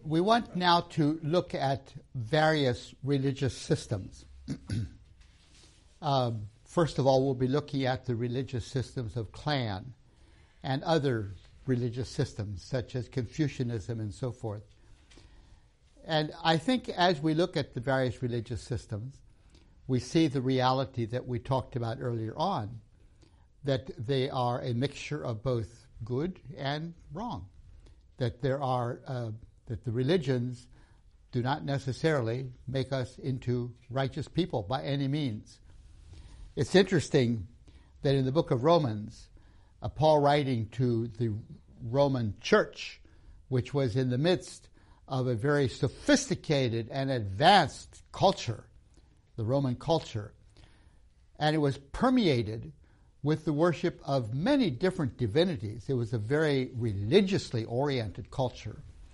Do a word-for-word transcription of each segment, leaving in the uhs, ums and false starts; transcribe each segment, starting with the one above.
we want now to look at various religious systems. um, first of all, we'll be looking at the religious systems of Klan and other religious systems, such as Confucianism and so forth. And I think as we look at the various religious systems, we see the reality that we talked about earlier on, that they are a mixture of both good and wrong, that there are uh, that the religions do not necessarily make us into righteous people by any means. It's interesting that in the book of Romans, uh, Paul writing to the Roman church, which was in the midst of a very sophisticated and advanced culture, the Roman culture, and it was permeated with the worship of many different divinities. It was a very religiously oriented culture.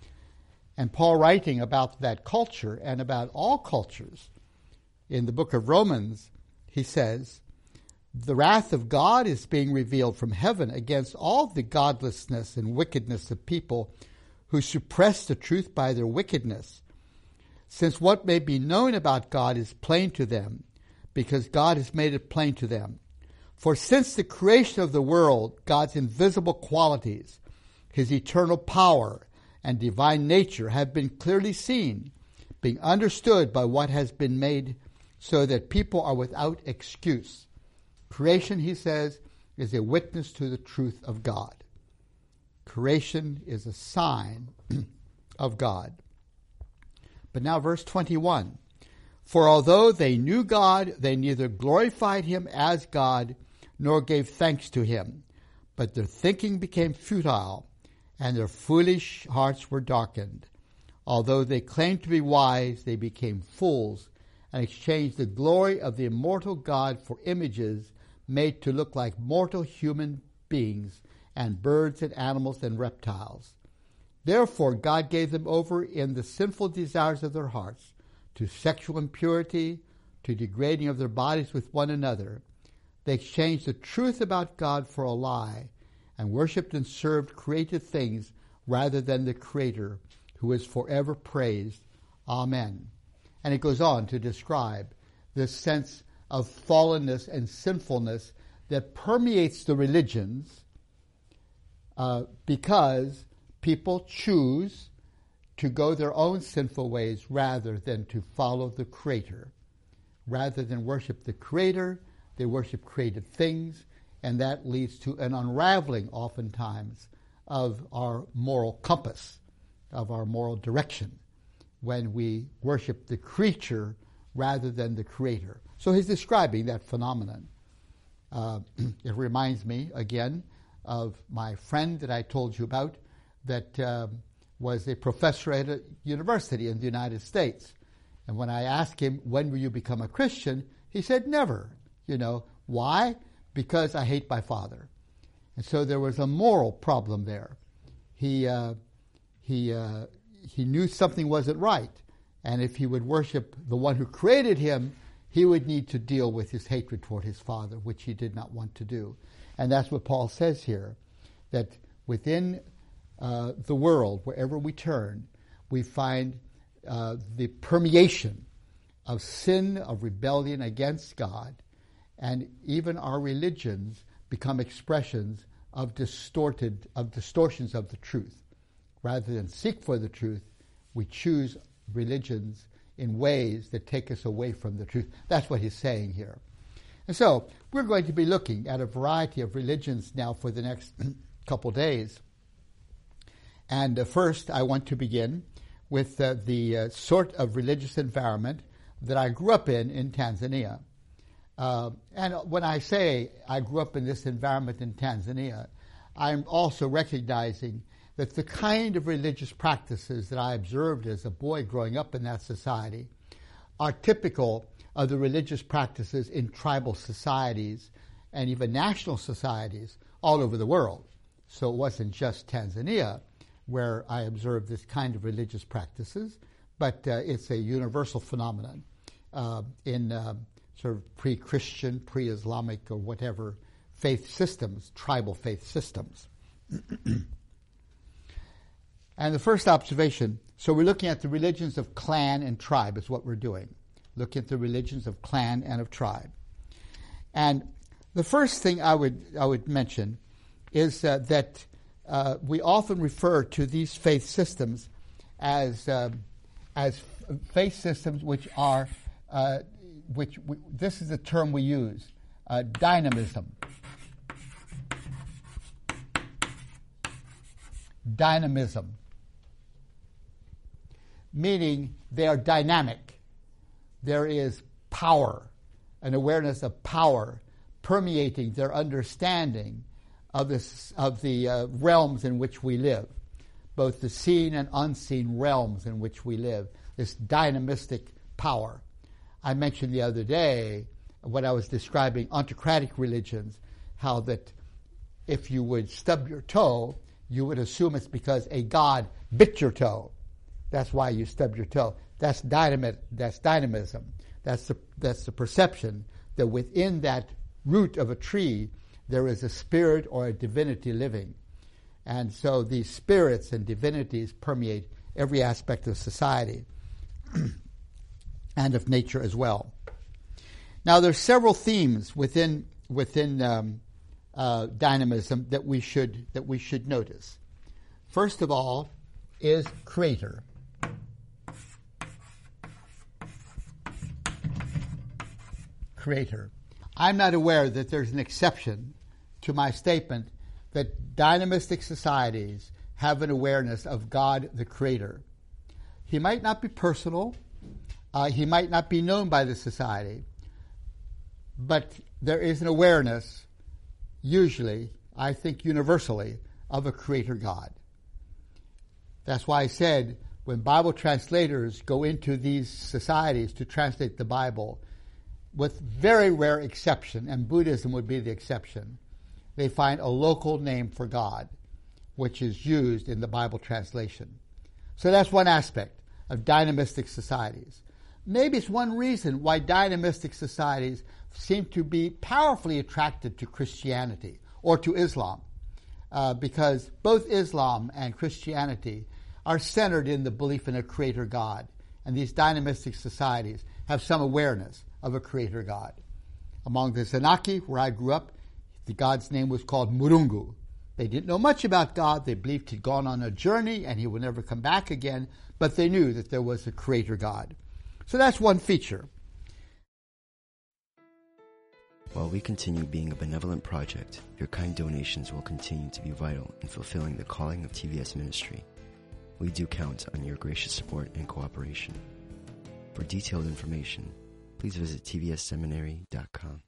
And Paul, writing about that culture and about all cultures in the book of Romans, he says, "The wrath of God is being revealed from heaven against all the godlessness and wickedness of people who suppress the truth by their wickedness, since what may be known about God is plain to them, because God has made it plain to them. For since the creation of the world, God's invisible qualities, his eternal power and divine nature have been clearly seen, being understood by what has been made, so that people are without excuse. Creation," he says, "is a witness to the truth of God." Creation is a sign of God. But now verse twenty-one, "For although they knew God, they neither glorified him as God nor gave thanks to him, but their thinking became futile, and their foolish hearts were darkened. Although they claimed to be wise, they became fools and exchanged the glory of the immortal God for images made to look like mortal human beings and birds and animals and reptiles. Therefore God gave them over in the sinful desires of their hearts to sexual impurity, to degrading of their bodies with one another. They exchanged the truth about God for a lie, and worshipped and served created things rather than the Creator, who is forever praised. Amen." And it goes on to describe this sense of fallenness and sinfulness that permeates the religions uh, because people choose to go their own sinful ways rather than to follow the Creator. Rather than worship the Creator, they worship created things, and that leads to an unraveling, oftentimes, of our moral compass, of our moral direction, when we worship the creature rather than the Creator. So he's describing that phenomenon. Uh, it reminds me, again, of my friend that I told you about that um, was a professor at a university in the United States. And when I asked him, "When will you become a Christian?" he said, "Never." You know, why? "Because I hate my father." And so there was a moral problem there. He uh, he uh, he knew something wasn't right, and if he would worship the one who created him, he would need to deal with his hatred toward his father, which he did not want to do. And that's what Paul says here, that within uh, the world, wherever we turn, we find uh, the permeation of sin, of rebellion against God, and even our religions become expressions of distorted, of distortions of the truth. Rather than seek for the truth, we choose religions in ways that take us away from the truth. That's what he's saying here. And so we're going to be looking at a variety of religions now for the next couple days. And uh, first, I want to begin with uh, the uh, sort of religious environment that I grew up in in Tanzania. Uh, and when I say I grew up in this environment in Tanzania, I'm also recognizing that the kind of religious practices that I observed as a boy growing up in that society are typical of the religious practices in tribal societies and even national societies all over the world. So it wasn't just Tanzania where I observed this kind of religious practices, but uh, it's a universal phenomenon uh, in uh, sort of pre-Christian, pre-Islamic, or whatever faith systems, tribal faith systems. And the first observation So we're looking at the religions of clan and tribe is what we're doing. Looking at the religions of clan and of tribe. And the first thing I would I would mention is uh, that uh, we often refer to these faith systems as uh, as faith systems which are uh, which we, this is the term we use, uh, dynamism. Dynamism, meaning they are dynamic. There is power, an awareness of power permeating their understanding of, this, of the uh, realms in which we live, both the seen and unseen realms in which we live, this dynamistic power. I mentioned the other day when I was describing autocratic religions, how that if you would stub your toe, you would assume it's because a god bit your toe. That's why you stub your toe. That's dynamit. That's dynamism. That's the that's the perception that within that root of a tree there is a spirit or a divinity living, and so these spirits and divinities permeate every aspect of society and of nature as well. Now, there's several themes within within. Um, Uh, dynamism that we should that we should notice. First of all is creator. Creator. I'm not aware that there's an exception to my statement that dynamistic societies have an awareness of God the Creator. He might not be personal, uh, he might not be known by the society, but there is an awareness, usually, I think universally, of a creator God. That's why I said when Bible translators go into these societies to translate the Bible, with very rare exception, and Buddhism would be the exception, they find a local name for God, which is used in the Bible translation. So that's one aspect of dynamistic societies. Maybe it's one reason why dynamistic societies seem to be powerfully attracted to Christianity or to Islam, uh, because both Islam and Christianity are centered in the belief in a creator God, and these dynamistic societies have some awareness of a creator God. Among the Zanaki, where I grew up, the God's name was called Murungu. They didn't know much about God. They believed he'd gone on a journey and he would never come back again, but they knew that there was a creator God. So that's one feature. While we continue being a benevolent project, your kind donations will continue to be vital in fulfilling the calling of T V S Ministry. We do count on your gracious support and cooperation. For detailed information, please visit T V S seminary dot com.